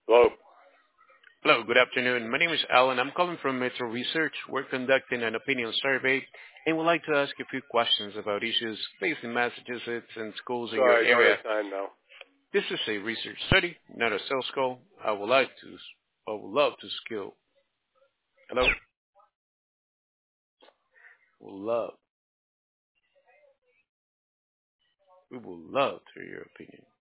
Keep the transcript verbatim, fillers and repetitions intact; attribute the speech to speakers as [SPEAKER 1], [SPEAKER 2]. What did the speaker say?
[SPEAKER 1] Hello.
[SPEAKER 2] Hello, good afternoon. My name is Alan. I'm calling from Metro Research. We're conducting an opinion survey and would like to ask a few questions about issues facing Massachusetts and schools in your
[SPEAKER 1] Sorry, don't
[SPEAKER 2] area.
[SPEAKER 1] have time now.
[SPEAKER 2] This is a research study, not a sales call. I would like to, I would love to skill. Hello? Would love. We would love to hear your opinion.